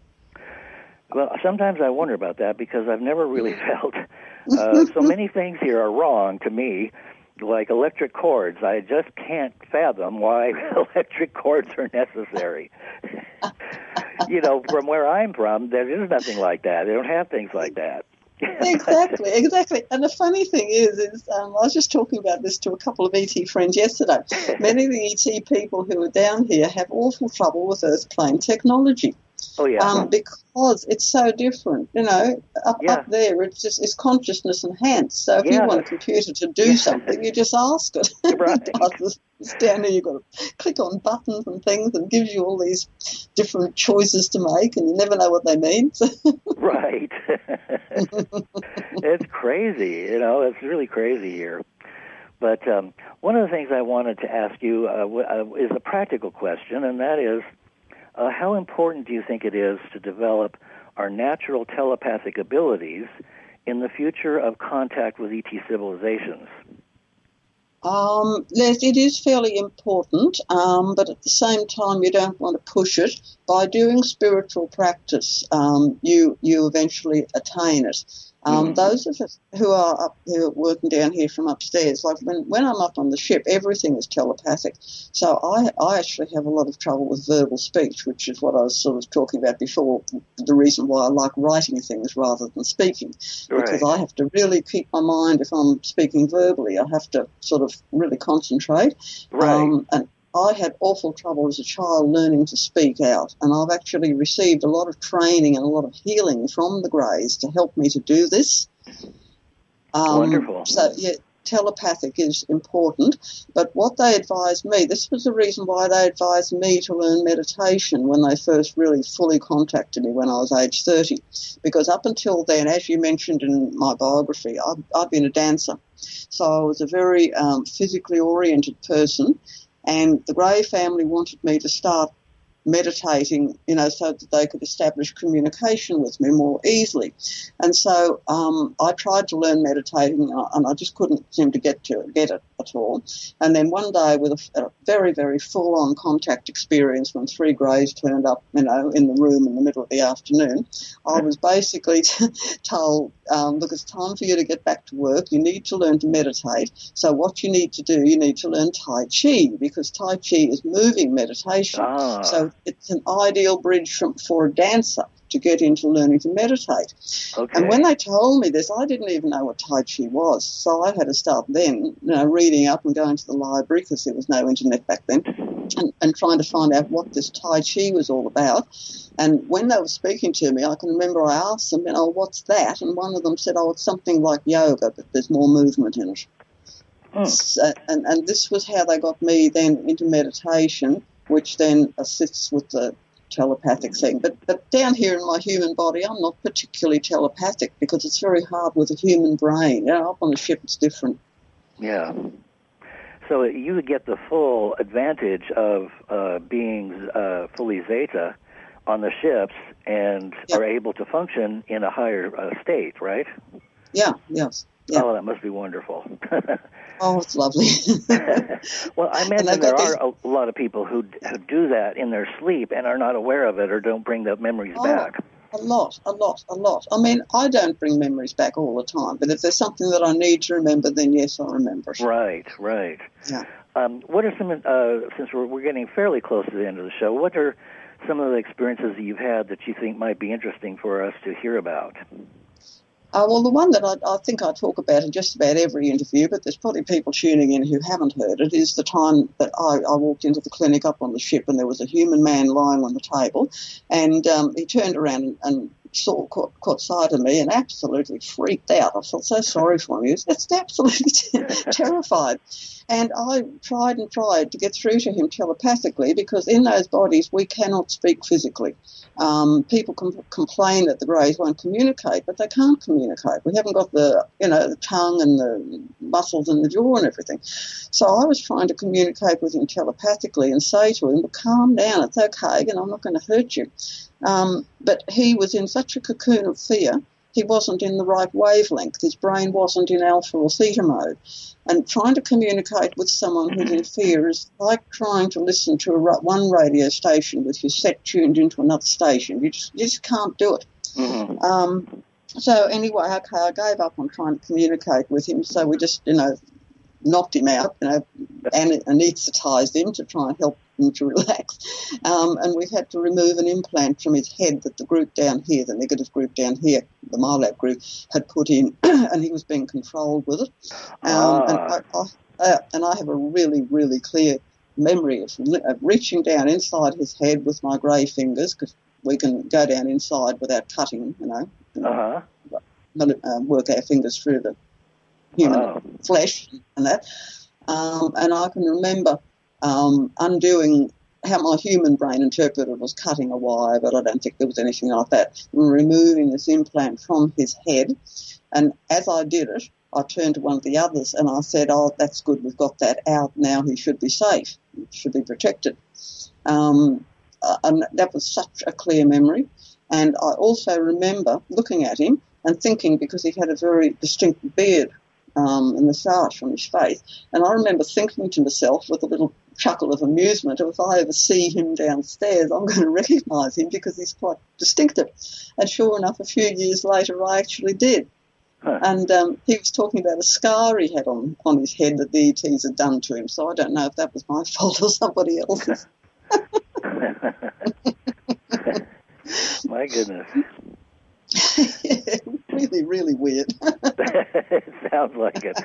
Well, sometimes I wonder about that because I've never really felt uh, so many things here are wrong to me, like electric cords. I just can't fathom why electric cords are necessary. You know, from where I'm from, there is nothing like that. They don't have things like that. Exactly, exactly. And the funny thing is, is um, I was just talking about this to a couple of E T friends yesterday. Many of the E T people who are down here have awful trouble with Earth plane technology. Oh, yeah. Um, because it's so different, you know. Up, Yeah. up there, it's just it's consciousness enhanced. So if Yeah. you want a computer to do Yeah. something, you just ask it. Right. It does. It's down there. You've got to click on buttons and things, and gives you all these different choices to make, and you never know what they mean. Right. It's crazy, you know. It's really crazy here. But um, one of the things I wanted to ask you uh, w- uh, is a practical question, and that is, uh, how important do you think it is to develop our natural telepathic abilities in the future of contact with E T civilizations? Um, yes, it is fairly important, um, but at the same time, you don't want to push it. By doing spiritual practice, um, you you eventually attain it. Um, Mm-hmm. Those of us who are up who are working down here from upstairs, like when, when I'm up on the ship, everything is telepathic. So I, I actually have a lot of trouble with verbal speech, which is what I was sort of talking about before, the reason why I like writing things rather than speaking. Because Right. I have to really keep my mind, if I'm speaking verbally, I have to sort of really concentrate. Right. Um, and I had awful trouble as a child learning to speak out, and I've actually received a lot of training and a lot of healing from the Greys to help me to do this. Um, Wonderful. So, yeah, telepathic is important, but what they advised me, this was the reason why they advised me to learn meditation when they first really fully contacted me when I was age thirty, because up until then, as you mentioned in my biography, I've, I've been a dancer. So I was a very um, physically oriented person. And the Grey family wanted me to start meditating, you know, so that they could establish communication with me more easily. And so um, I tried to learn meditating, and I just couldn't seem to get to it, get it at all. And then one day, with a, a very, very full-on contact experience, when three Greys turned up, you know, in the room in the middle of the afternoon, I was basically told, um, look, it's time for you to get back to work. You need to learn to meditate. So what you need to do, you need to learn Tai Chi, because Tai Chi is moving meditation. Ah. So it's an ideal bridge from, for a dancer to get into learning to meditate. Okay. And when they told me this, I didn't even know what Tai Chi was. So I had to start then, you know, reading up and going to the library, because there was no internet back then, and, and trying to find out what this Tai Chi was all about. And when they were speaking to me, I can remember I asked them, you know, what's that? And one of them said, oh, it's something like yoga, but there's more movement in it. Hmm. So, and, and this was how they got me then into meditation, which then assists with the telepathic thing. But but down here in my human body, I'm not particularly telepathic, because it's very hard with a human brain. You know, up on the ship, it's different. Yeah. So you get the full advantage of uh, being uh, fully Zeta on the ships, and Yep. are able to function in a higher uh, state, right? Yeah, yes. Yeah. Oh, that must be wonderful. Oh, it's lovely. Well, I And imagine they've there got are these- a lot of people who who do that in their sleep and are not aware of it, or don't bring the memories Oh, back. a lot, a lot, a lot. I mean, I don't bring memories back all the time, but if there's something that I need to remember, then yes, I remember it. Right, right. Yeah. Um, what are some, uh, since we're, we're getting fairly close to the end of the show, what are some of the experiences that you've had that you think might be interesting for us to hear about? Uh, well, the one that I, I think I talk about in just about every interview, but there's probably people tuning in who haven't heard it, is the time that I, I walked into the clinic up on the ship, and there was a human man lying on the table, and um, he turned around and, and saw, caught, caught sight of me and absolutely freaked out. I felt so sorry for him. He was just absolutely terrified. And I tried and tried to get through to him telepathically, because in those bodies we cannot speak physically. Um, people com- complain that the Greys won't communicate, but they can't communicate. We haven't got the, you know, the tongue and the muscles in the jaw and everything. So I was trying to communicate with him telepathically and say to him, calm down, it's okay, and I'm not going to hurt you. Um, but he was in such a cocoon of fear, he wasn't in the right wavelength. His brain wasn't in alpha or theta mode. And trying to communicate with someone who's in fear is like trying to listen to a, one radio station with your set tuned into another station. You just, you just can't do it. Mm-hmm. Um, so anyway, okay, I gave up on trying to communicate with him. So we just, you know, knocked him out, you know, and anaesthetised him to try and help him to relax. Um, and we had to remove an implant from his head that the group down here, the negative group down here, the MyLab group, had put in, and he was being controlled with it. Um, Ah. and, I, I, uh, and I have a really, really clear memory of, of reaching down inside his head with my grey fingers, because we can go down inside without cutting, you know, Uh-huh. uh, work our fingers through the human Wow. flesh and that. Um, and I can remember um, undoing how my human brain interpreted was cutting a wire, but I don't think there was anything like that, and removing this implant from his head. And as I did it, I turned to one of the others and I said, oh, that's good, we've got that out now, he should be safe, he should be protected. Um, uh, and that was such a clear memory. And I also remember looking at him and thinking, because he had a very distinct beard, um, and moustache on his face. And I remember thinking to myself with a little chuckle of amusement, if I ever see him downstairs, I'm going to recognise him because he's quite distinctive. And sure enough, a few years later, I actually did. Huh. And um, he was talking about a scar he had on, on his head that the E Ts had done to him. So I don't know if that was my fault or somebody else's. My goodness. Yeah, really, really weird. It sounds like it.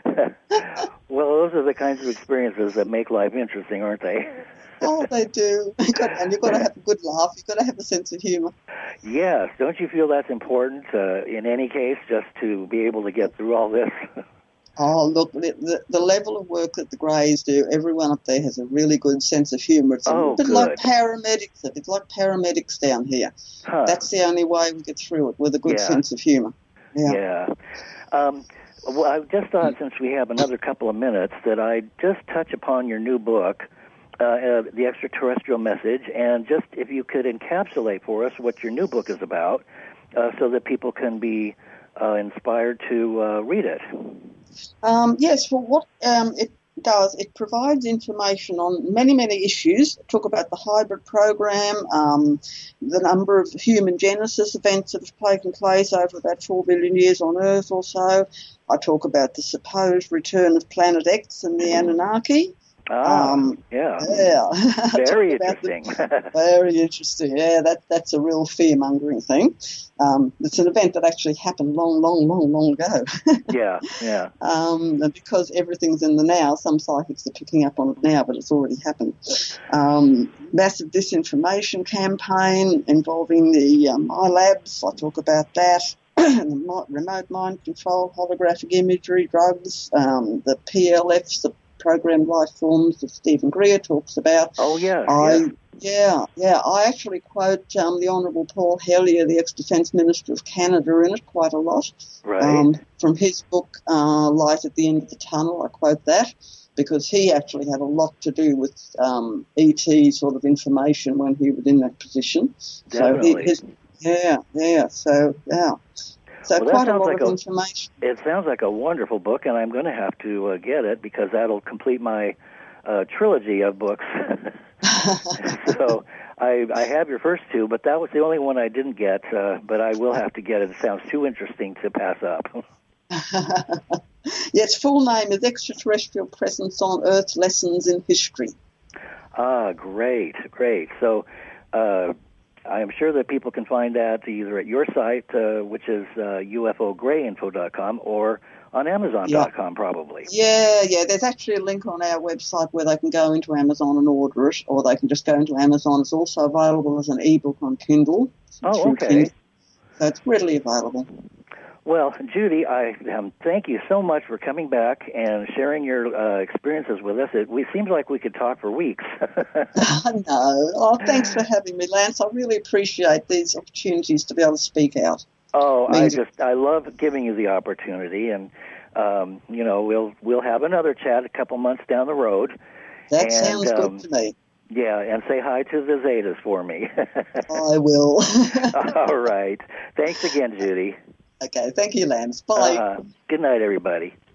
Well, those are the kinds of experiences that make life interesting, aren't they? Oh, they do. And you've got to have a good laugh. You've got to have a sense of humour. Yes. Don't you feel that's important uh, in any case, just to be able to get through all this? Oh, look, the, the level of work that the Greys do, everyone up there has a really good sense of humour. It's a oh, little bit good. like paramedics. It's like paramedics down here. Huh. That's the only way we get through it, with a good Yeah. sense of humour. Yeah. Yeah. Um, well, I just thought, since we have another couple of minutes, that I'd just touch upon your new book, uh, uh, The Extraterrestrial Message, and just if you could encapsulate for us what your new book is about, uh, so that people can be uh, inspired to uh, read it. Um, yes, well, what um, it does, it provides information on many, many issues. Talk about the hybrid program, um, the number of human genesis events that have taken place over about four billion years on Earth or so. I talk about the supposed return of Planet X and the Anunnaki. Ah, Um, yeah. Yeah. Very Talk about the- interesting. Very interesting. Yeah, that that's a real fear-mongering thing. Um, it's an event that actually happened long, long, long, long ago. Yeah, yeah. Um, and because everything's in the now, some psychics are picking up on it now, but it's already happened. Um, massive disinformation campaign involving the um, iLabs. I talk about that. The mo- remote mind control, holographic imagery, drugs, um, the P L Fs, the programmed life forms that Stephen Greer talks about. Oh, yeah, I, yeah. Yeah, yeah. I actually quote um, the Honourable Paul Hellyer, the ex-Defence Minister of Canada, in it quite a lot. Right. Um, from his book, uh, Light at the End of the Tunnel, I quote that, because he actually had a lot to do with um, E T sort of information when he was in that position. Definitely. So he, his, yeah, yeah. So, yeah. So Well, that quite a sounds lot like of a- information. It sounds like a wonderful book, and I'm going to have to uh, get it because that'll complete my uh, trilogy of books. So I, I have your first two, but that was the only one I didn't get, uh, but I will have to get it. It sounds too interesting to pass up. Yeah, its full name is Extraterrestrial Presence on Earth Lessons in History. Ah, great, great. So uh, I am sure that people can find that either at your site, uh, which is uh, U F O Gray Info dot com, or on Amazon dot com, probably. Yeah, yeah. There's actually a link on our website where they can go into Amazon and order it, or they can just go into Amazon. It's also available as an ebook on Kindle. Oh, through okay. Kindle. So it's readily available. Well, Judy, I um, thank you so much for coming back and sharing your uh, experiences with us. It we, seems like we could talk for weeks. I know. Oh, thanks for having me, Lance. I really appreciate these opportunities to be able to speak out. Oh, I Means- just I love giving you the opportunity, and um, you know we'll we'll have another chat a couple months down the road. That And, sounds um, good to me. Yeah, and say hi to the Zetas for me. I will. All right. Thanks again, Judy. Okay, thank you, Lance. Bye. Uh, good night, everybody.